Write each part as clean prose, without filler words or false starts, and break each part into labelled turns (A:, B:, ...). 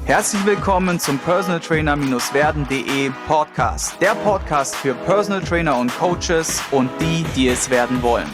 A: Herzlich willkommen zum Personal Trainer-werden.de Podcast. Der Podcast für Personal Trainer und Coaches und die, die es werden wollen.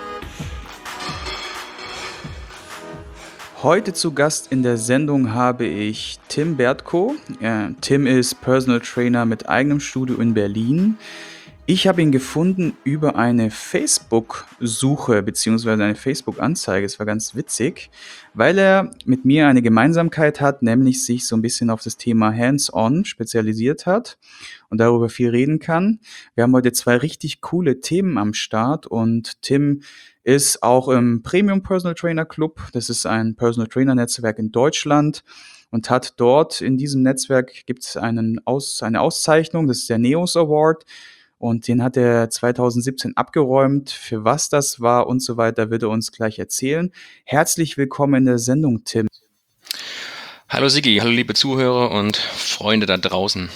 A: Heute zu Gast in der Sendung habe ich Tim Bertko. Tim ist Personal Trainer mit eigenem Studio in Berlin. Ich habe ihn gefunden über eine Facebook-Suche bzw. eine Facebook-Anzeige. Es war ganz witzig, weil er mit mir eine Gemeinsamkeit hat, nämlich sich so ein bisschen auf das Thema Hands-on spezialisiert hat und darüber viel reden kann. Wir haben heute zwei richtig coole Themen am Start und Tim ist auch im Premium Personal Trainer Club. Das ist ein Personal Trainer Netzwerk in Deutschland und hat dort in diesem Netzwerk gibt es eine Auszeichnung, das ist der NEOS Award. Und den hat er 2017 abgeräumt. Für was das war und so weiter, wird er uns gleich erzählen. Herzlich willkommen in der Sendung, Tim.
B: Hallo Sigi, hallo liebe Zuhörer und Freunde da draußen.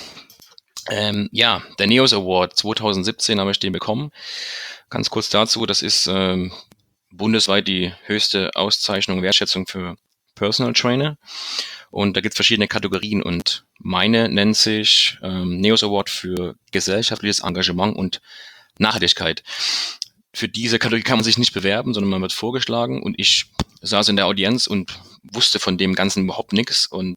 B: Der NEOS Award 2017 habe ich den bekommen. Ganz kurz dazu, das ist bundesweit die höchste Auszeichnung und Wertschätzung für Personal Trainer. Und da gibt es verschiedene Kategorien und meine nennt sich NEOS Award für gesellschaftliches Engagement und Nachhaltigkeit. Für diese Kategorie kann man sich nicht bewerben, sondern man wird vorgeschlagen und ich saß in der Audienz und wusste von dem Ganzen überhaupt nichts. Und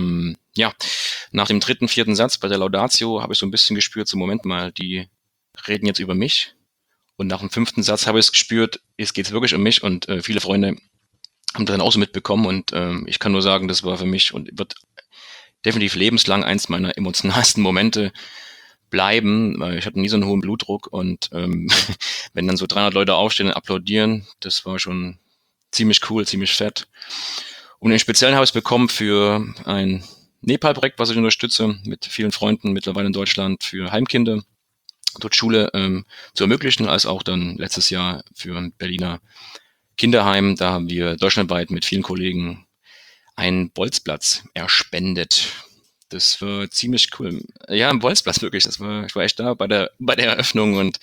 B: nach dem 3., 4. Satz bei der Laudatio habe ich so ein bisschen gespürt, so Moment mal, die reden jetzt über mich. Und nach dem 5. Satz habe ich es gespürt, es geht wirklich um mich und viele Freunde haben das dann auch so mitbekommen und ich kann nur sagen, das war für mich und wird definitiv lebenslang eins meiner emotionalsten Momente bleiben, weil ich hatte nie so einen hohen Blutdruck und wenn dann so 300 Leute aufstehen und applaudieren, das war schon ziemlich cool, ziemlich fett. Und im Speziellen habe ich es bekommen für ein Nepal-Projekt, was ich unterstütze, mit vielen Freunden mittlerweile in Deutschland für Heimkinder, dort Schule zu ermöglichen, als auch dann letztes Jahr für ein Berliner Kinderheim. Da haben wir deutschlandweit mit vielen Kollegen einen Bolzplatz erspendet. Das war ziemlich cool. Ja, ein Bolzplatz wirklich. Ich war echt da bei der Eröffnung und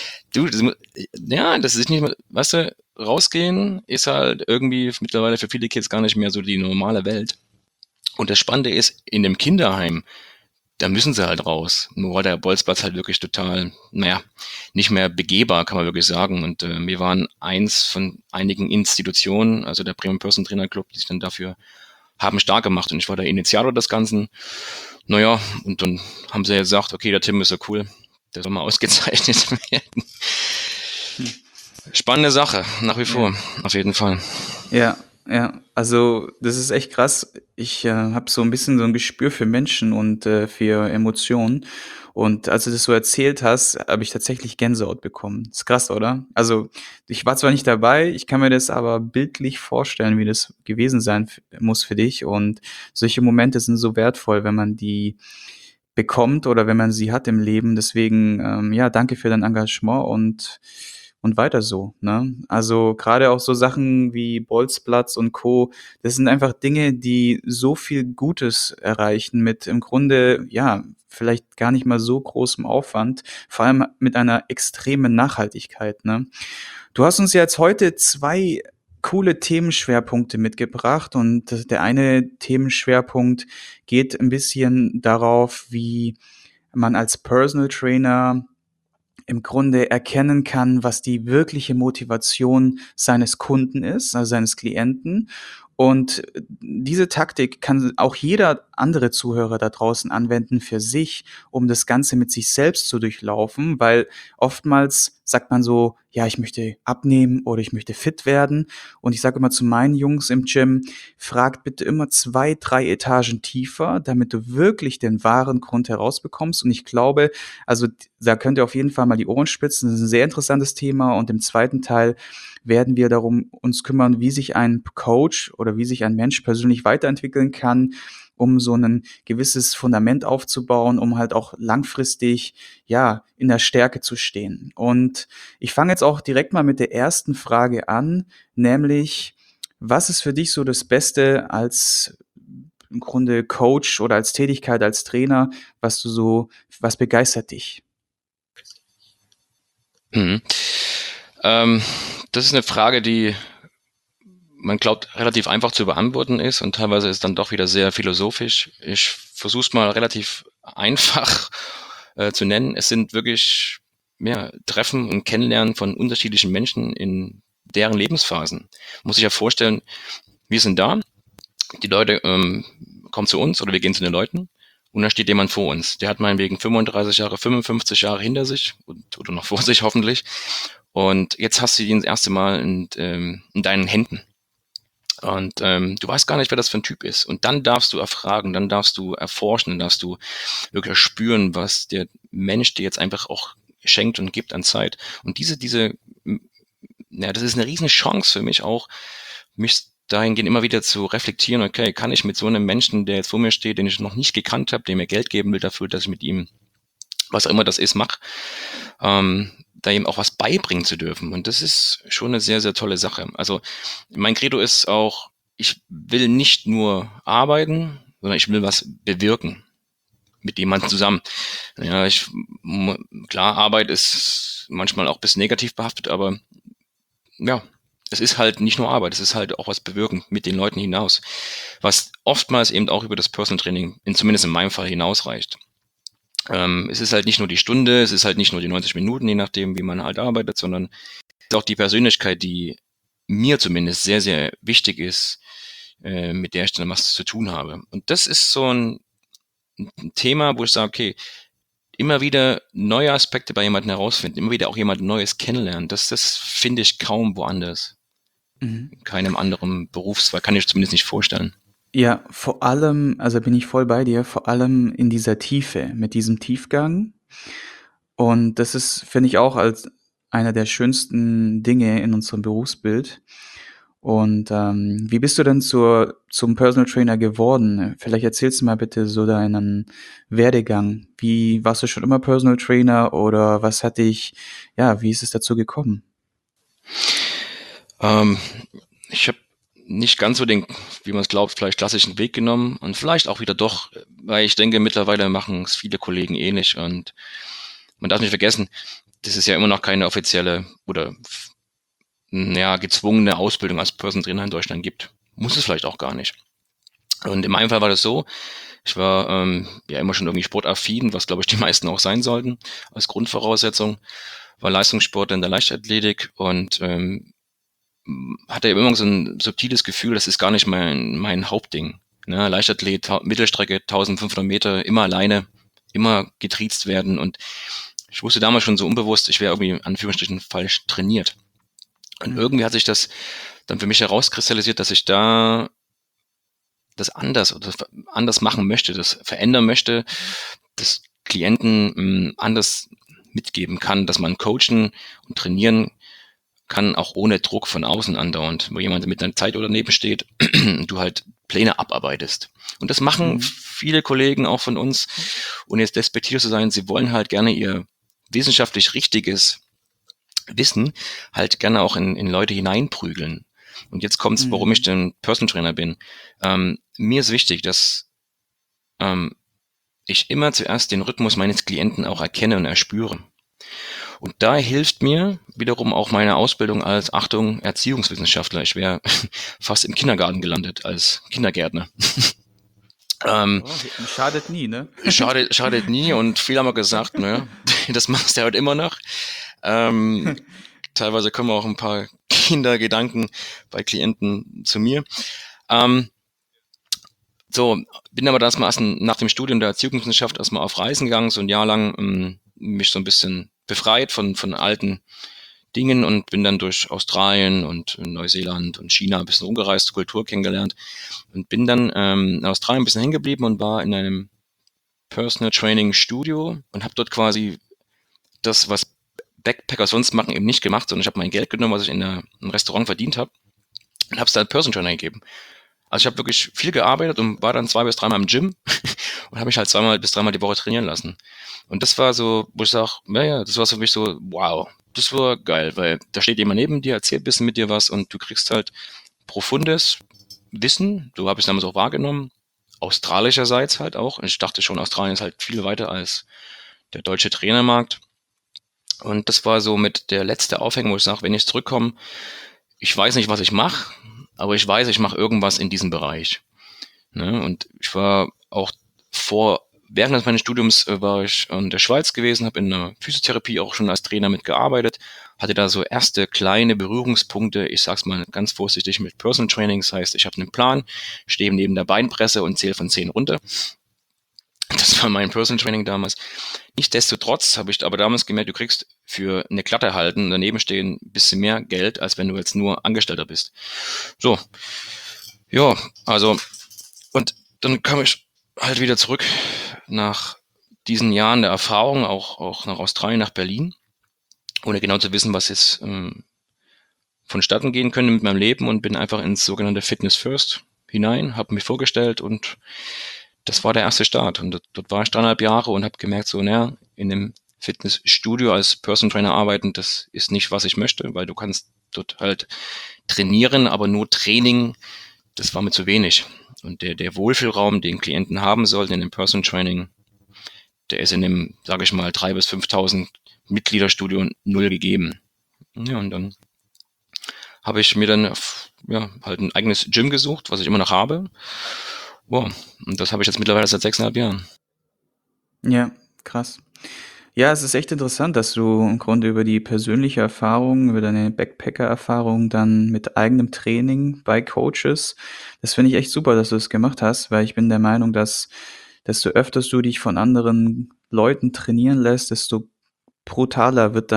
B: das ist nicht mehr, weißt du, rausgehen ist halt irgendwie mittlerweile für viele Kids gar nicht mehr so die normale Welt. Und das Spannende ist, in dem Kinderheim, da müssen sie halt raus. Nur war der Bolzplatz halt wirklich total, nicht mehr begehbar, kann man wirklich sagen. Und wir waren eins von einigen Institutionen, also der Premium Personal Trainer Club, die sich dann dafür haben stark gemacht. Und ich war der Initiator des Ganzen. Und dann haben sie ja gesagt, okay, der Tim ist so cool, der soll mal ausgezeichnet werden. Spannende Sache, nach wie vor, auf jeden Fall.
A: Ja, also das ist echt krass. Ich habe so ein bisschen so ein Gespür für Menschen und für Emotionen. Und als du das so erzählt hast, habe ich tatsächlich Gänsehaut bekommen. Ist krass, oder? Also ich war zwar nicht dabei, ich kann mir das aber bildlich vorstellen, wie das gewesen sein muss für dich. Und solche Momente sind so wertvoll, wenn man die bekommt oder wenn man sie hat im Leben. Deswegen, danke für dein Engagement und weiter so, ne? Also gerade auch so Sachen wie Bolzplatz und Co., das sind einfach Dinge, die so viel Gutes erreichen mit im Grunde, vielleicht gar nicht mal so großem Aufwand, vor allem mit einer extremen Nachhaltigkeit, ne? Du hast uns ja jetzt heute zwei coole Themenschwerpunkte mitgebracht und der eine Themenschwerpunkt geht ein bisschen darauf, wie man als Personal Trainer im Grunde erkennen kann, was die wirkliche Motivation seines Kunden ist, also seines Klienten. Und diese Taktik kann auch jeder andere Zuhörer da draußen anwenden für sich, um das Ganze mit sich selbst zu durchlaufen, weil oftmals sagt man so, ja, ich möchte abnehmen oder ich möchte fit werden. Und ich sage immer zu meinen Jungs im Gym, fragt bitte immer 2, 3 Etagen tiefer, damit du wirklich den wahren Grund herausbekommst. Und ich glaube, also da könnt ihr auf jeden Fall mal die Ohren spitzen. Das ist ein sehr interessantes Thema. Und im zweiten Teil werden wir darum uns kümmern, wie sich ein Coach oder wie sich ein Mensch persönlich weiterentwickeln kann, um so ein gewisses Fundament aufzubauen, um halt auch langfristig, in der Stärke zu stehen. Und ich fange jetzt auch direkt mal mit der ersten Frage an, nämlich, was ist für dich so das Beste als im Grunde Coach oder als Tätigkeit als Trainer, was begeistert dich?
B: Das ist eine Frage, die man glaubt, relativ einfach zu beantworten ist und teilweise ist dann doch wieder sehr philosophisch. Ich versuche es mal relativ einfach zu nennen. Es sind wirklich Treffen und Kennenlernen von unterschiedlichen Menschen in deren Lebensphasen. Muss ich ja vorstellen, wir sind da, die Leute kommen zu uns oder wir gehen zu den Leuten und da steht jemand vor uns. Der hat meinetwegen 35 Jahre, 55 Jahre hinter sich oder noch vor sich hoffentlich. Und jetzt hast du ihn das erste Mal in deinen Händen. Und du weißt gar nicht, wer das für ein Typ ist. Und dann darfst du erfragen, dann darfst du erforschen, dann darfst du wirklich spüren, was der Mensch dir jetzt einfach auch schenkt und gibt an Zeit. Und das ist eine riesen Chance für mich auch, mich dahingehend immer wieder zu reflektieren, okay, kann ich mit so einem Menschen, der jetzt vor mir steht, den ich noch nicht gekannt habe, der mir Geld geben will dafür, dass ich mit ihm, was auch immer das ist, mache, da ihm auch was beibringen zu dürfen. Und das ist schon eine sehr, sehr tolle Sache. Also mein Credo ist auch, ich will nicht nur arbeiten, sondern ich will was bewirken mit jemandem zusammen. Ja, klar, Arbeit ist manchmal auch ein bisschen negativ behaftet, aber ja, es ist halt nicht nur Arbeit, es ist halt auch was bewirken mit den Leuten hinaus, was oftmals eben auch über das Personal Training, zumindest in meinem Fall, hinausreicht. Es ist halt nicht nur die Stunde, es ist halt nicht nur die 90 Minuten, je nachdem, wie man halt arbeitet, sondern es ist auch die Persönlichkeit, die mir zumindest sehr, sehr wichtig ist, mit der ich dann was zu tun habe. Und das ist so ein Thema, wo ich sage, okay, immer wieder neue Aspekte bei jemandem herausfinden, immer wieder auch jemand Neues kennenlernen. Das finde ich kaum woanders.
A: Mhm.
B: In keinem anderen Berufszweig, kann ich zumindest nicht vorstellen.
A: Ja, vor allem, also bin ich voll bei dir, vor allem in dieser Tiefe, mit diesem Tiefgang. Und das ist, finde ich, auch als einer der schönsten Dinge in unserem Berufsbild. Und wie bist du denn zum Personal Trainer geworden? Vielleicht erzählst du mal bitte so deinen Werdegang. Wie warst du schon immer Personal Trainer oder was hat dich, ja, wie ist es dazu gekommen?
B: Ähm, Ich habe nicht ganz so den, wie man es glaubt, vielleicht klassischen Weg genommen und vielleicht auch wieder doch, weil ich denke, mittlerweile machen es viele Kollegen ähnlich und man darf nicht vergessen, das ist ja immer noch keine offizielle oder ja, gezwungene Ausbildung als Person Trainer in Deutschland gibt. Muss es vielleicht auch gar nicht. Und in meinem Fall war das so, ich war ja immer schon irgendwie sportaffin, was glaube ich die meisten auch sein sollten, als Grundvoraussetzung, war Leistungssport in der Leichtathletik und hatte immer so ein subtiles Gefühl, das ist gar nicht mein Hauptding. Ne? Leichtathlet, Mittelstrecke, 1500 Meter, immer alleine, immer getriezt werden und ich wusste damals schon so unbewusst, ich wäre irgendwie in Anführungsstrichen falsch trainiert. Und
A: Mhm.
B: irgendwie hat sich das dann für mich herauskristallisiert, dass ich da das anders machen möchte, das verändern möchte, das Klienten anders mitgeben kann, dass man coachen und trainieren kann, auch ohne Druck von außen andauernd, wo jemand mit einer Zeit oder daneben steht und du halt Pläne abarbeitest. Und das machen
A: Mhm.
B: viele Kollegen auch von uns, und jetzt despektierlich zu sein, sie wollen halt gerne ihr wissenschaftlich richtiges Wissen halt gerne auch in Leute hineinprügeln. Und jetzt kommt's, warum ich
A: Mhm.
B: denn Personal Trainer bin. Mir ist wichtig, dass ähm, ich immer zuerst den Rhythmus meines Klienten auch erkenne und erspüre. Und da hilft mir wiederum auch meine Ausbildung als, Achtung, Erziehungswissenschaftler. Ich wäre fast im Kindergarten gelandet als Kindergärtner. Ähm,
A: Oh, schadet nie, ne?
B: schadet nie und viele haben mir gesagt, naja, das machst du halt immer noch. Ähm, Teilweise kommen auch ein paar Kindergedanken bei Klienten zu mir. Ähm, so, bin aber das mal nach dem Studium der Erziehungswissenschaft erstmal auf Reisen gegangen, so ein Jahr lang, mich so ein bisschen befreit von alten Dingen und bin dann durch Australien und Neuseeland und China ein bisschen rumgereist, Kultur kennengelernt und bin dann in Australien ein bisschen hängen geblieben und war in einem Personal Training Studio und habe dort quasi das, was Backpacker sonst machen, eben nicht gemacht, sondern ich habe mein Geld genommen, was ich in einem Restaurant verdient habe und habe es dann Personal Trainer gegeben. Also ich habe wirklich viel gearbeitet und war dann 2 bis 3 Mal im Gym und habe mich halt 2 bis 3 Mal die Woche trainieren lassen. Und das war so, wo ich sage, naja, das war für mich so, wow, das war geil, weil da steht jemand neben dir, erzählt ein bisschen mit dir was und du kriegst halt profundes Wissen, so habe ich es damals auch wahrgenommen, australischerseits halt auch. Und ich dachte schon, Australien ist halt viel weiter als der deutsche Trainermarkt. Und das war so mit der letzte Aufhänger, wo ich sage, wenn ich zurückkomme, ich weiß nicht, was ich mache, aber ich weiß, ich mache irgendwas in diesem Bereich. Ne? Und ich war auch während meines Studiums war ich in der Schweiz gewesen, habe in der Physiotherapie auch schon als Trainer mitgearbeitet, hatte da so erste kleine Berührungspunkte, ich sag's mal ganz vorsichtig, mit Personal Training. Das heißt, ich habe einen Plan, stehe neben der Beinpresse und zähle von 10 runter. Das war mein Personal Training damals. Nichtsdestotrotz habe ich aber damals gemerkt, du kriegst für eine Klatte halten, daneben stehen ein bisschen mehr Geld, als wenn du jetzt nur Angestellter bist. So, ja, also, und dann kam ich halt wieder zurück nach diesen Jahren der Erfahrung, auch nach Australien, nach Berlin, ohne genau zu wissen, was jetzt vonstatten gehen könnte mit meinem Leben, und bin einfach ins sogenannte Fitness First hinein, habe mich vorgestellt, und das war der erste Start. Und dort war ich 3,5 Jahre und habe gemerkt, so, naja, in einem Fitnessstudio als Personal Trainer arbeiten, das ist nicht, was ich möchte, weil du kannst dort halt trainieren, aber nur Training, das war mir zu wenig. Und der Wohlfühlraum, den Klienten haben sollten in dem Personal Training, der ist in dem, sage ich mal, 3.000 bis 5.000 Mitgliederstudio null gegeben. Ja, und dann habe ich mir dann ja, halt ein eigenes Gym gesucht, was ich immer noch habe. Wow, und das habe ich jetzt mittlerweile seit 6,5 Jahren.
A: Ja, krass. Ja, es ist echt interessant, dass du im Grunde über die persönliche Erfahrung, über deine Backpacker-Erfahrung dann mit eigenem Training bei Coaches, das finde ich echt super, dass du das gemacht hast, weil ich bin der Meinung, dass desto öfters du dich von anderen Leuten trainieren lässt, desto brutaler wird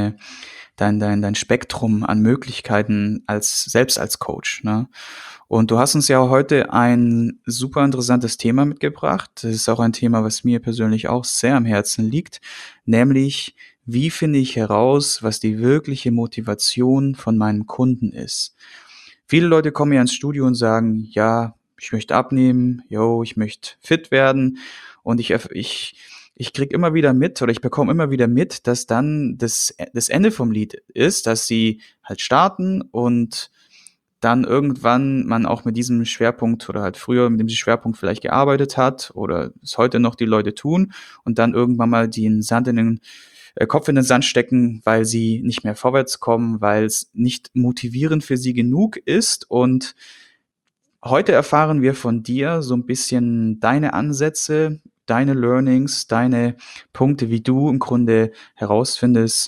A: dein Spektrum an Möglichkeiten selbst als Coach, ne? Und du hast uns ja heute ein super interessantes Thema mitgebracht. Das ist auch ein Thema, was mir persönlich auch sehr am Herzen liegt, nämlich wie finde ich heraus, was die wirkliche Motivation von meinem Kunden ist? Viele Leute kommen ja ins Studio und sagen, ja, ich möchte abnehmen, yo, ich möchte fit werden, und ich krieg immer wieder mit, oder ich bekomme immer wieder mit, dass dann das Ende vom Lied ist, dass sie halt starten und dann irgendwann man auch mit diesem Schwerpunkt oder halt früher mit dem Schwerpunkt vielleicht gearbeitet hat oder es heute noch die Leute tun und dann irgendwann mal den Kopf in den Sand stecken, weil sie nicht mehr vorwärts kommen, weil es nicht motivierend für sie genug ist. Und heute erfahren wir von dir so ein bisschen deine Ansätze, deine Learnings, deine Punkte, wie du im Grunde herausfindest,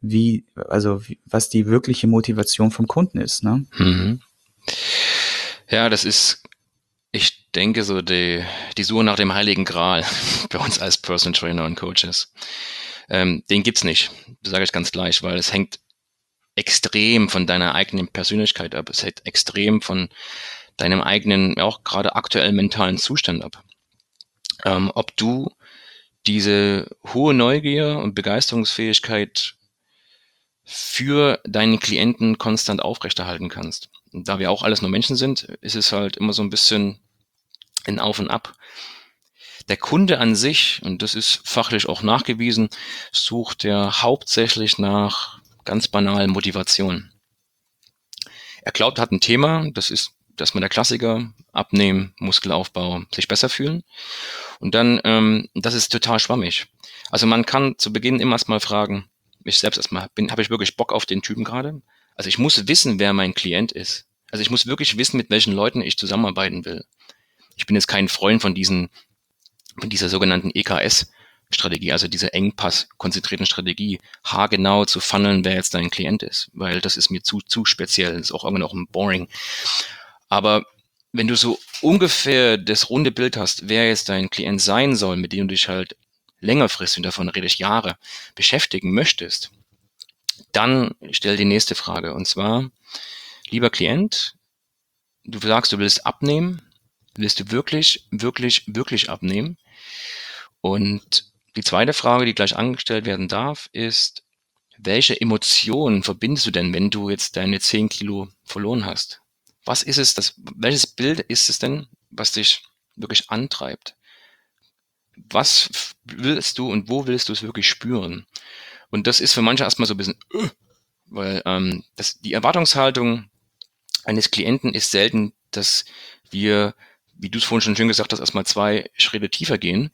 A: was die wirkliche Motivation vom Kunden ist, ne?
B: Mhm. Ja, das ist, ich denke, so die Suche nach dem Heiligen Gral bei uns als Personal Trainer und Coaches. Den gibt's nicht, das sage ich ganz gleich, weil es hängt extrem von deiner eigenen Persönlichkeit ab. Es hängt extrem von deinem eigenen, auch gerade aktuellen mentalen Zustand ab. Ob du diese hohe Neugier und Begeisterungsfähigkeit für deinen Klienten konstant aufrechterhalten kannst. Und da wir auch alles nur Menschen sind, ist es halt immer so ein bisschen ein Auf und Ab. Der Kunde an sich, und das ist fachlich auch nachgewiesen, sucht ja hauptsächlich nach ganz banalen Motivation. Er glaubt, er hat ein Thema, das ist erstmal der Klassiker: Abnehmen, Muskelaufbau, sich besser fühlen. Und dann, das ist total schwammig. Also man kann zu Beginn immer erstmal fragen, ich selbst erstmal, habe ich wirklich Bock auf den Typen gerade? Also ich muss wissen, wer mein Klient ist. Also ich muss wirklich wissen, mit welchen Leuten ich zusammenarbeiten will. Ich bin jetzt kein Freund von dieser sogenannten EKS-Strategie, also dieser Engpass-konzentrierten Strategie, haargenau zu funneln, wer jetzt dein Klient ist, weil das ist mir zu speziell, das ist auch irgendwann auch ein boring. Aber wenn du so ungefähr das runde Bild hast, wer jetzt dein Klient sein soll, mit dem du dich halt längerfristig, und davon rede ich Jahre, beschäftigen möchtest, dann stell die nächste Frage. Und zwar, lieber Klient, du sagst, du willst abnehmen. Willst du wirklich, wirklich, wirklich abnehmen? Und die zweite Frage, die gleich angestellt werden darf, ist, welche Emotionen verbindest du denn, wenn du jetzt deine 10 Kilo verloren hast? Was ist es, welches Bild ist es denn, was dich wirklich antreibt? Was willst du und wo willst du es wirklich spüren? Und das ist für manche erstmal so ein bisschen, weil die Erwartungshaltung eines Klienten ist selten, dass wir, wie du es vorhin schon schön gesagt hast, erstmal 2 Schritte tiefer gehen,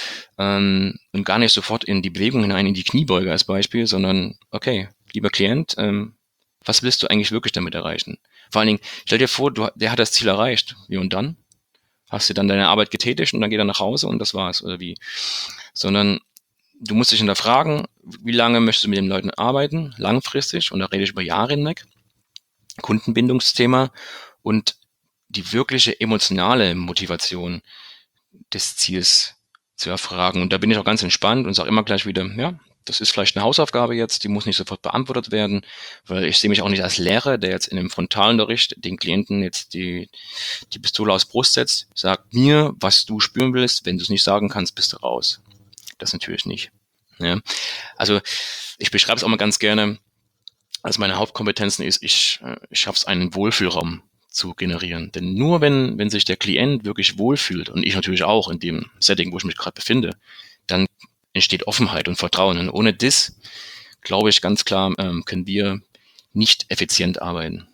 B: und gar nicht sofort in die Bewegung hinein, in die Kniebeuge als Beispiel, sondern okay, lieber Klient, was willst du eigentlich wirklich damit erreichen? Vor allen Dingen, stell dir vor, der hat das Ziel erreicht. Wie und dann? Hast du dann deine Arbeit getätigt und dann geht er nach Hause und das war's, oder wie? Sondern du musst dich hinterfragen, wie lange möchtest du mit den Leuten arbeiten, langfristig, und da rede ich über Jahre hinweg, Kundenbindungsthema und die wirkliche emotionale Motivation des Ziels zu erfragen. Und da bin ich auch ganz entspannt und sage immer gleich wieder, ja, das ist vielleicht eine Hausaufgabe jetzt, die muss nicht sofort beantwortet werden, weil ich sehe mich auch nicht als Lehrer, der jetzt in einem Frontalunterricht den Klienten jetzt die Pistole aufs Brust setzt. Sag mir, was du spüren willst. Wenn du es nicht sagen kannst, bist du raus. Das natürlich nicht. Ja. Also ich beschreibe es auch mal ganz gerne, als meine Hauptkompetenzen ist, ich schaffe es, einen Wohlfühlraum zu generieren. Denn nur wenn sich der Klient wirklich wohlfühlt und ich natürlich auch in dem Setting, wo ich mich gerade befinde, dann entsteht Offenheit und Vertrauen. Und ohne das, glaube ich ganz klar, können wir nicht effizient arbeiten.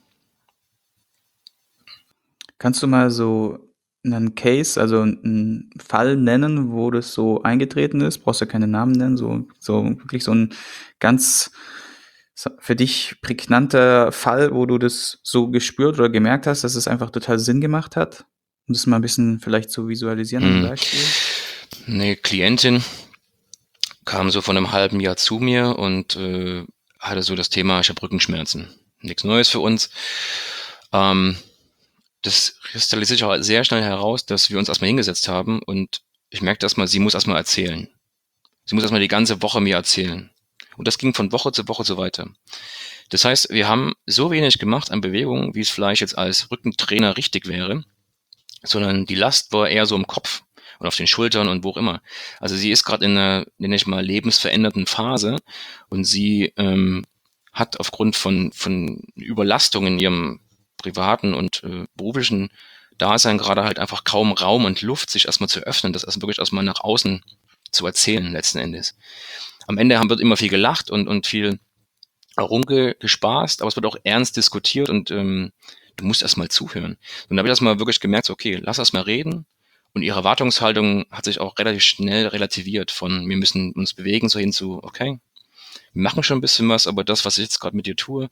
A: Kannst du mal so einen Case, also einen Fall nennen, wo das so eingetreten ist? Brauchst ja keine Namen nennen, so wirklich so ein ganz für dich prägnanter Fall, wo du das so gespürt oder gemerkt hast, dass es einfach total Sinn gemacht hat? Um das mal ein bisschen vielleicht zu visualisieren an 'nem
B: Hm.
A: Beispiel?
B: Eine Klientin kam so vor einem halben Jahr zu mir und hatte so das Thema, ich habe Rückenschmerzen. Nichts Neues für uns. Ähm, Das kristallisiert sich auch sehr schnell heraus, dass wir uns erstmal hingesetzt haben und ich merkte erstmal, sie muss erstmal erzählen. Sie muss erstmal die ganze Woche mir erzählen. Und das ging von Woche zu Woche so weiter. Das heißt, wir haben so wenig gemacht an Bewegungen, wie es vielleicht jetzt als Rückentrainer richtig wäre, sondern die Last war eher so im Kopf und auf den Schultern und wo auch immer. Also sie ist gerade in einer, nenne ich mal, lebensveränderten Phase und sie hat aufgrund von Überlastung in ihrem privaten und beruflichen Dasein gerade halt einfach kaum Raum und Luft, sich erstmal zu öffnen, das erstmal wirklich erstmal nach außen zu erzählen letzten Endes. Am Ende wird immer viel gelacht und viel herumgespaßt, aber es wird auch ernst diskutiert und du musst erstmal zuhören. Und da habe ich erstmal wirklich gemerkt, so, okay, lass erst mal reden. Und ihre Erwartungshaltung hat sich auch relativ schnell relativiert von, wir müssen uns bewegen, so hin zu, okay, wir machen schon ein bisschen was, aber das, was ich jetzt gerade mit dir tue,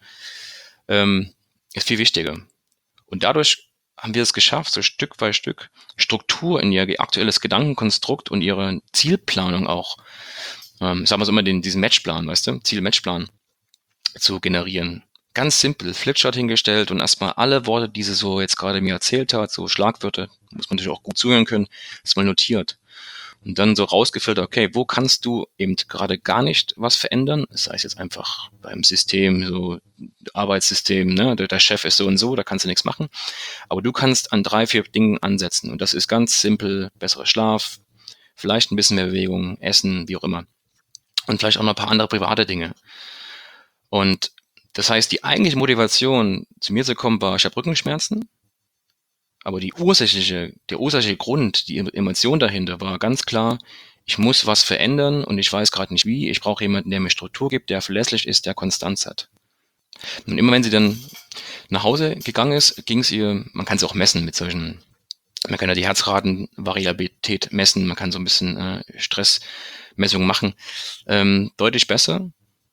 B: ist viel wichtiger. Und dadurch haben wir es geschafft, so Stück bei Stück Struktur in ihr aktuelles Gedankenkonstrukt und ihre Zielplanung auch, sagen wir so immer diesen Matchplan, weißt du, Ziel-Matchplan zu generieren. Ganz simpel, Flipchart hingestellt und erstmal alle Worte, die sie so jetzt gerade mir erzählt hat, so Schlagwörter, muss man natürlich auch gut zuhören können, erstmal notiert. Und dann so rausgefiltert, okay, wo kannst du eben gerade gar nicht was verändern? Das heißt jetzt einfach beim System, so Arbeitssystem, ne, der Chef ist so und so, da kannst du nichts machen. Aber du kannst an 3, 4 Dingen ansetzen. Und das ist ganz simpel, besserer Schlaf, vielleicht ein bisschen mehr Bewegung, Essen, wie auch immer. Und vielleicht auch noch ein paar andere private Dinge. Und das heißt, die eigentliche Motivation, zu mir zu kommen, war, ich habe Rückenschmerzen, aber der ursächliche Grund, die Emotion dahinter war ganz klar, ich muss was verändern und ich weiß gerade nicht wie. Ich brauche jemanden, der mir Struktur gibt, der verlässlich ist, der Konstanz hat. Und immer wenn sie dann nach Hause gegangen ist, ging es ihr, man kann es auch messen mit solchen, man kann ja die Herzratenvariabilität messen, man kann so ein bisschen Stressmessungen machen, deutlich besser.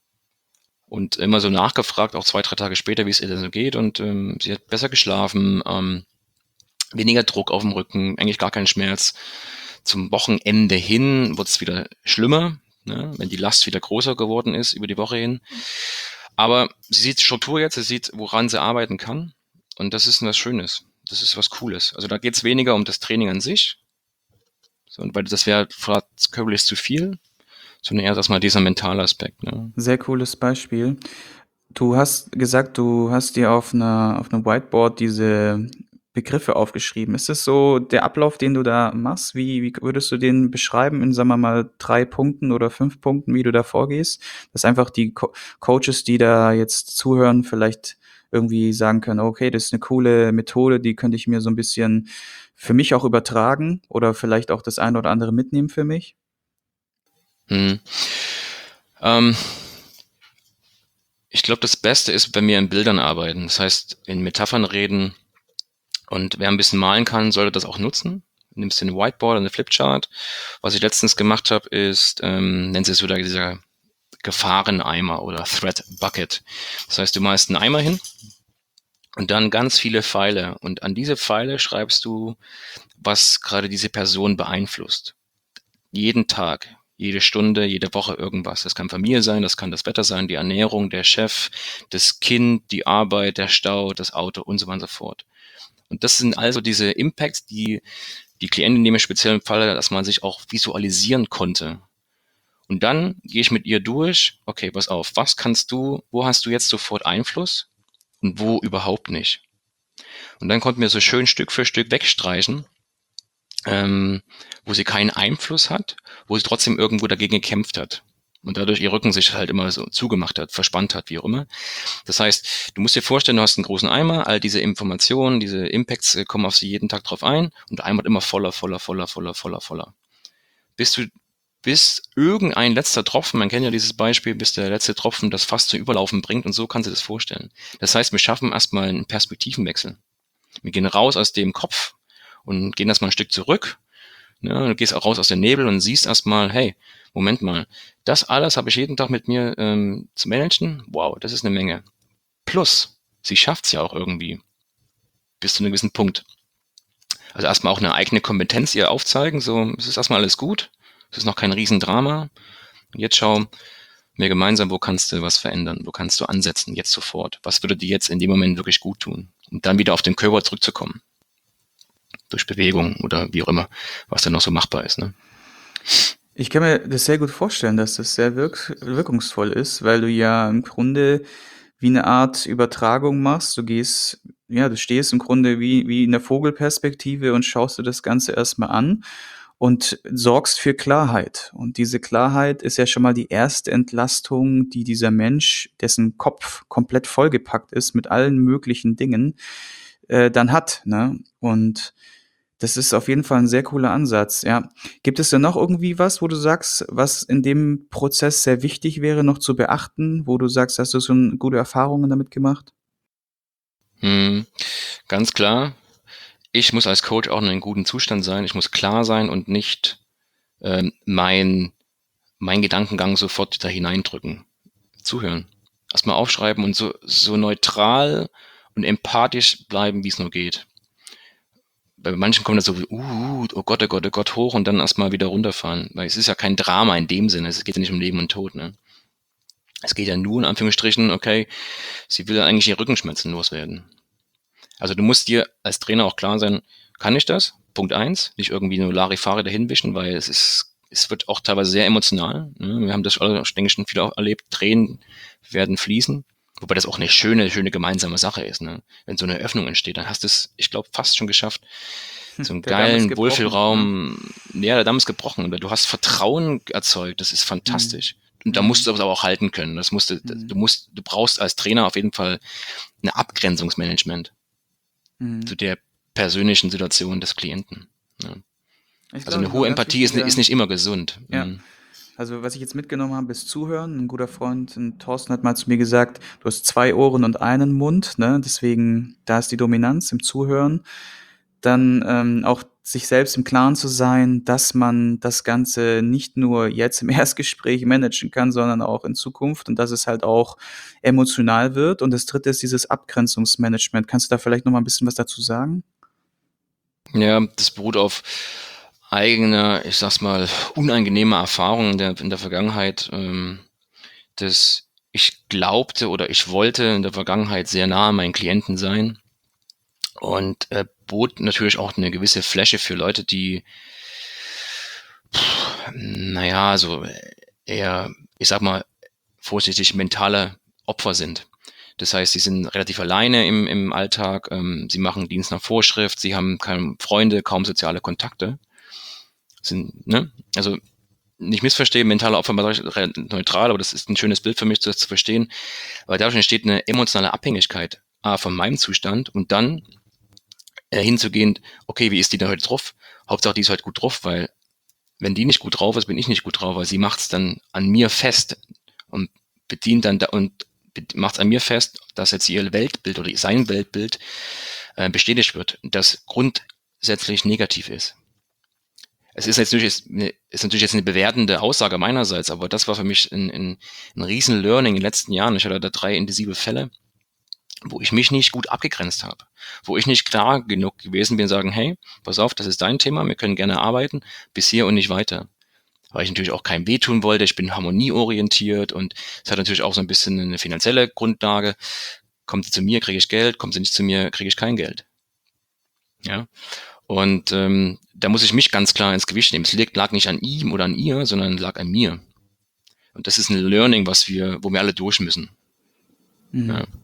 B: Und immer so nachgefragt, auch 2, 3 Tage später, wie es ihr denn so geht. Und sie hat besser geschlafen, weniger Druck auf dem Rücken, eigentlich gar keinen Schmerz. Zum Wochenende hin wird es wieder schlimmer, ne, wenn die Last wieder größer geworden ist über die Woche hin. Aber sie sieht Struktur jetzt, sie sieht, woran sie arbeiten kann. Und das ist was Schönes. Das ist was Cooles. Also da geht es weniger um das Training an sich, weil das wäre körperlich zu viel, sondern eher erstmal dieser mentale Aspekt. Ne?
A: Sehr cooles Beispiel. Du hast gesagt, du hast dir auf 'nem Whiteboard diese Begriffe aufgeschrieben. Ist das so der Ablauf, den du da machst? Wie würdest du den beschreiben in, sagen wir mal, 3 Punkten oder 5 Punkten, wie du da vorgehst? Dass einfach die Coaches, die da jetzt zuhören, vielleicht irgendwie sagen können: „Okay, das ist eine coole Methode, die könnte ich mir so ein bisschen für mich auch übertragen oder vielleicht auch das eine oder andere mitnehmen für mich?“
B: Hm. Ähm, Ich glaube, das Beste ist, wenn wir in Bildern arbeiten. Das heißt, in Metaphern reden. Und wer ein bisschen malen kann, sollte das auch nutzen. Du nimmst den Whiteboard und eine Flipchart. Was ich letztens gemacht habe, ist, nennt sich so dieser Gefahreneimer oder Threat Bucket. Das heißt, du malst einen Eimer hin und dann ganz viele Pfeile. Und an diese Pfeile schreibst du, was gerade diese Person beeinflusst. Jeden Tag, jede Stunde, jede Woche irgendwas. Das kann Familie sein, das kann das Wetter sein, die Ernährung, der Chef, das Kind, die Arbeit, der Stau, das Auto und so weiter und so fort. Und das sind also diese Impacts, die die Klientin in dem speziellen Fall, dass man sich auch visualisieren konnte. Und dann gehe ich mit ihr durch, okay, pass auf, was kannst du, wo hast du jetzt sofort Einfluss und wo überhaupt nicht. Und dann konnten wir so schön Stück für Stück wegstreichen, wo sie keinen Einfluss hat, wo sie trotzdem irgendwo dagegen gekämpft hat. Und dadurch ihr Rücken sich halt immer so zugemacht hat, verspannt hat, wie auch immer. Das heißt, du musst dir vorstellen, du hast einen großen Eimer, all diese Informationen, diese Impacts kommen auf sie jeden Tag drauf ein und der Eimer wird immer voller, voller, voller, voller, voller, voller. Bis irgendein letzter Tropfen, man kennt ja dieses Beispiel, bis der letzte Tropfen das fast zum Überlaufen bringt und so kannst du das vorstellen. Das heißt, wir schaffen erstmal einen Perspektivenwechsel. Wir gehen raus aus dem Kopf und gehen erstmal ein Stück zurück. Ja, du gehst auch raus aus dem Nebel und siehst erstmal, hey, Moment mal, das alles habe ich jeden Tag mit mir zu managen. Wow, das ist eine Menge. Plus, sie schafft es ja auch irgendwie bis zu einem gewissen Punkt. Also erstmal auch eine eigene Kompetenz ihr aufzeigen, so, es ist erstmal alles gut, es ist noch kein Riesendrama. Jetzt schau mir gemeinsam, wo kannst du was verändern, wo kannst du ansetzen, jetzt sofort. Was würde dir jetzt in dem Moment wirklich gut tun? Und dann wieder auf den Körper zurückzukommen. Durch Bewegung oder wie auch immer, was dann noch so machbar ist. Ne?
A: Ich kann mir das sehr gut vorstellen, dass das sehr wirkungsvoll ist, weil du ja im Grunde wie eine Art Übertragung machst. Du stehst im Grunde wie in der Vogelperspektive und schaust dir das Ganze erstmal an und sorgst für Klarheit. Und diese Klarheit ist ja schon mal die erste Entlastung, die dieser Mensch, dessen Kopf komplett vollgepackt ist mit allen möglichen Dingen, dann hat, ne? Und das ist auf jeden Fall ein sehr cooler Ansatz, ja. Gibt es denn noch irgendwie was, wo du sagst, was in dem Prozess sehr wichtig wäre, noch zu beachten, wo du sagst, hast du schon gute Erfahrungen damit gemacht?
B: Hm, ganz klar, ich muss als Coach auch in einem guten Zustand sein. Ich muss klar sein und nicht mein Gedankengang sofort da hineindrücken. Zuhören. Erstmal aufschreiben und so neutral und empathisch bleiben, wie es nur geht. Bei manchen kommt das so, oh Gott, oh Gott, oh Gott, hoch und dann erstmal wieder runterfahren. Weil es ist ja kein Drama in dem Sinne. Es geht ja nicht um Leben und Tod. Ne? Es geht ja nur in Anführungsstrichen, okay, sie will ja eigentlich ihr Rückenschmerzen loswerden. Also du musst dir als Trainer auch klar sein, kann ich das? Punkt eins, nicht irgendwie nur Larifari dahin wischen, weil es wird auch teilweise sehr emotional. Ne? Wir haben das, denke ich, schon viel auch erlebt. Tränen werden fließen. Wobei das auch eine schöne gemeinsame Sache ist. Ne? Wenn so eine Öffnung entsteht, dann hast du es, ich glaube, fast schon geschafft. So einen
A: Der Damm ist
B: geilen
A: gebrochen, ne?
B: Wohlfühlraum. Ja, der Damm ist gebrochen. Oder du hast Vertrauen erzeugt. Das ist
A: Mhm.
B: fantastisch. Und da musst
A: Mhm.
B: du aber auch halten können.
A: Mhm.
B: Du brauchst als Trainer auf jeden Fall ein Abgrenzungsmanagement zu
A: Mhm.
B: der persönlichen Situation des Klienten. Ja.
A: Ich
B: Also
A: glaube, das
B: eine
A: ist 'n
B: hohe
A: ganz
B: Empathie ist
A: wichtiger.
B: nicht immer gesund.
A: Ja. Also, was ich jetzt mitgenommen habe, ist Zuhören. Ein guter Freund, 'n Thorsten, hat mal zu mir gesagt: „Du hast 2 Ohren und einen Mund", ne? Deswegen, da ist die Dominanz im Zuhören. Dann, auch sich selbst im Klaren zu sein, dass man das Ganze nicht nur jetzt im Erstgespräch managen kann, sondern auch in Zukunft und dass es halt auch emotional wird. Und das Dritte ist dieses Abgrenzungsmanagement. Kannst du da vielleicht noch mal 'n bisschen was dazu sagen?
B: Ja, das beruht auf eigener, ich sag's mal, unangenehmer Erfahrung in der Vergangenheit, dass ich glaubte oder ich wollte in der Vergangenheit sehr nah an meinen Klienten sein und bot natürlich auch eine gewisse Fläche für Leute, die, naja, so eher, ich sag mal, vorsichtig mentale Opfer sind. Das heißt, sie sind relativ alleine im Alltag, sie machen Dienst nach Vorschrift, sie haben keine Freunde, kaum soziale Kontakte. Sind, ne? Also nicht missverstehen, mentale Opfer war neutral, aber das ist ein schönes Bild für mich, das zu verstehen. Weil dadurch entsteht eine emotionale Abhängigkeit von meinem Zustand und dann hinzugehen, okay, wie ist die da heute drauf? Hauptsache, die ist heute gut drauf, weil wenn die nicht gut drauf ist, bin ich nicht gut drauf, weil sie macht es dann an mir fest und bedient dann da und macht es an mir fest, dass jetzt ihr Weltbild oder sein Weltbild bestätigt wird, das grundsätzlich negativ ist. Es ist ist natürlich jetzt eine bewertende Aussage meinerseits, aber das war für mich ein riesen Learning in den letzten Jahren. Ich hatte da 3 intensive Fälle wo ich mich nicht gut abgegrenzt habe, wo ich nicht klar genug gewesen bin, sagen, hey, pass auf, das ist dein Thema, wir können gerne arbeiten, bis hier und nicht weiter. Weil ich natürlich auch keinem wehtun wollte, ich bin harmonieorientiert und es hat natürlich auch so ein bisschen eine finanzielle Grundlage. Kommt sie zu mir, kriege ich Geld, kommt sie nicht zu mir, kriege ich kein Geld. Ja. Und da muss ich mich ganz klar ins Gewicht nehmen. Es lag nicht an ihm oder an ihr, sondern lag an mir. Und das ist ein Learning, wo wir alle durch müssen.
A: Mhm.
B: Ja.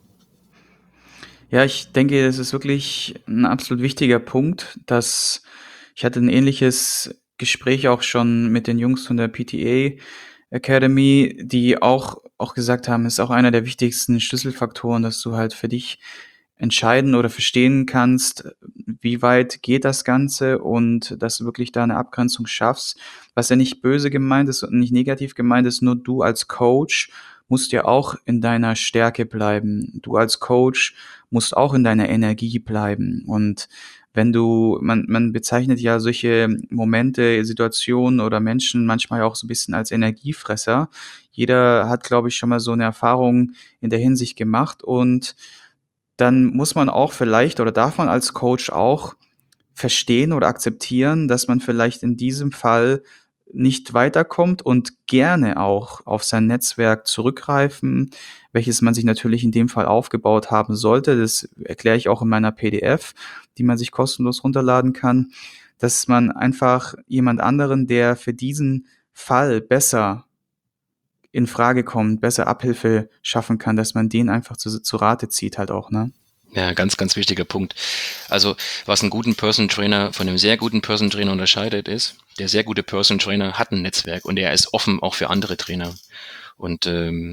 A: Ja, ich denke, es ist wirklich ein absolut wichtiger Punkt, dass ich hatte ein ähnliches Gespräch auch schon mit den Jungs von der PTA Academy, die auch gesagt haben, es ist auch einer der wichtigsten Schlüsselfaktoren, dass du halt für dich entscheiden oder verstehen kannst, wie weit geht das Ganze und dass du wirklich da eine Abgrenzung schaffst, was ja nicht böse gemeint ist und nicht negativ gemeint ist, nur du als Coach musst ja auch in deiner Stärke bleiben. Du als Coach musst auch in deiner Energie bleiben. Und wenn man bezeichnet ja solche Momente, Situationen oder Menschen manchmal auch so ein bisschen als Energiefresser. Jeder hat, glaube ich, schon mal so eine Erfahrung in der Hinsicht gemacht und dann muss man auch vielleicht oder darf man als Coach auch verstehen oder akzeptieren, dass man vielleicht in diesem Fall nicht weiterkommt und gerne auch auf sein Netzwerk zurückgreifen, welches man sich natürlich in dem Fall aufgebaut haben sollte. Das erkläre ich auch in meiner PDF, die man sich kostenlos runterladen kann, dass man einfach jemand anderen, der für diesen Fall besser in Frage kommt, besser Abhilfe schaffen kann, dass man den einfach zu Rate zieht halt auch, ne?
B: Ja, ganz, ganz wichtiger Punkt. Also, was einen guten Person Trainer von einem sehr guten Person Trainer unterscheidet, ist, der sehr gute Person Trainer hat ein Netzwerk und er ist offen auch für andere Trainer. Und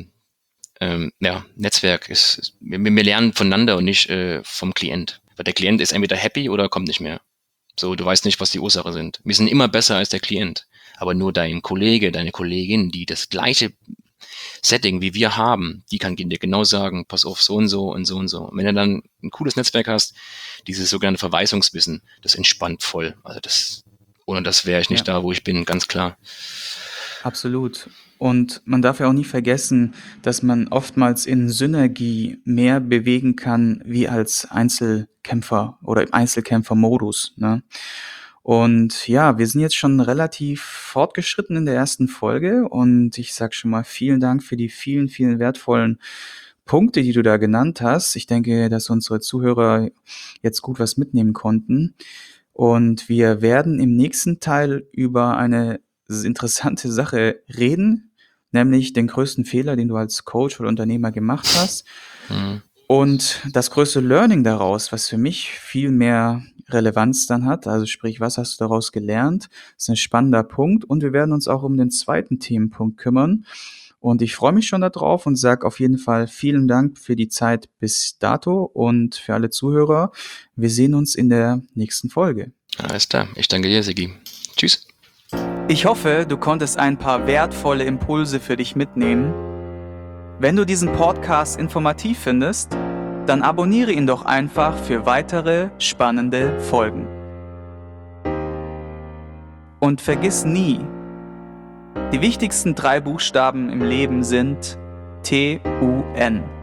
B: ja, Netzwerk wir lernen voneinander und nicht vom Klient. Weil der Klient ist entweder happy oder kommt nicht mehr. So, du weißt nicht, was die Ursache sind. Wir sind immer besser als der Klient. Aber nur dein Kollege, deine Kollegin, die das gleiche Setting, wie wir haben, die kann dir genau sagen, pass auf, so und so und so und so. Und wenn du dann ein cooles Netzwerk hast, dieses sogenannte Verweisungswissen, das entspannt voll. Also ohne das wäre ich
A: Ja.
B: nicht da, wo ich bin, ganz klar.
A: Absolut. Und man darf ja auch nie vergessen, dass man oftmals in Synergie mehr bewegen kann wie als Einzelkämpfer oder im Einzelkämpfermodus, ne? Und ja, wir sind jetzt schon relativ fortgeschritten in der ersten Folge und ich sage schon mal vielen Dank für die vielen, vielen wertvollen Punkte, die du da genannt hast. Ich denke, dass unsere Zuhörer jetzt gut was mitnehmen konnten. Und wir werden im nächsten Teil über eine interessante Sache reden, nämlich den größten Fehler, den du als Coach oder Unternehmer gemacht hast.
B: Mhm.
A: Und das größte Learning daraus, was für mich viel mehr Relevanz dann hat, also sprich, was hast du daraus gelernt, ist ein spannender Punkt. Und wir werden uns auch um den zweiten Themenpunkt kümmern. Und ich freue mich schon darauf und sage auf jeden Fall vielen Dank für die Zeit bis dato und für alle Zuhörer. Wir sehen uns in der nächsten Folge.
B: Alles klar. Ich danke dir, Sigi. Tschüss.
A: Ich hoffe, du konntest ein paar wertvolle Impulse für dich mitnehmen. Wenn du diesen Podcast informativ findest, dann abonniere ihn doch einfach für weitere spannende Folgen. Und vergiss nie, die wichtigsten 3 Buchstaben im Leben sind TUN.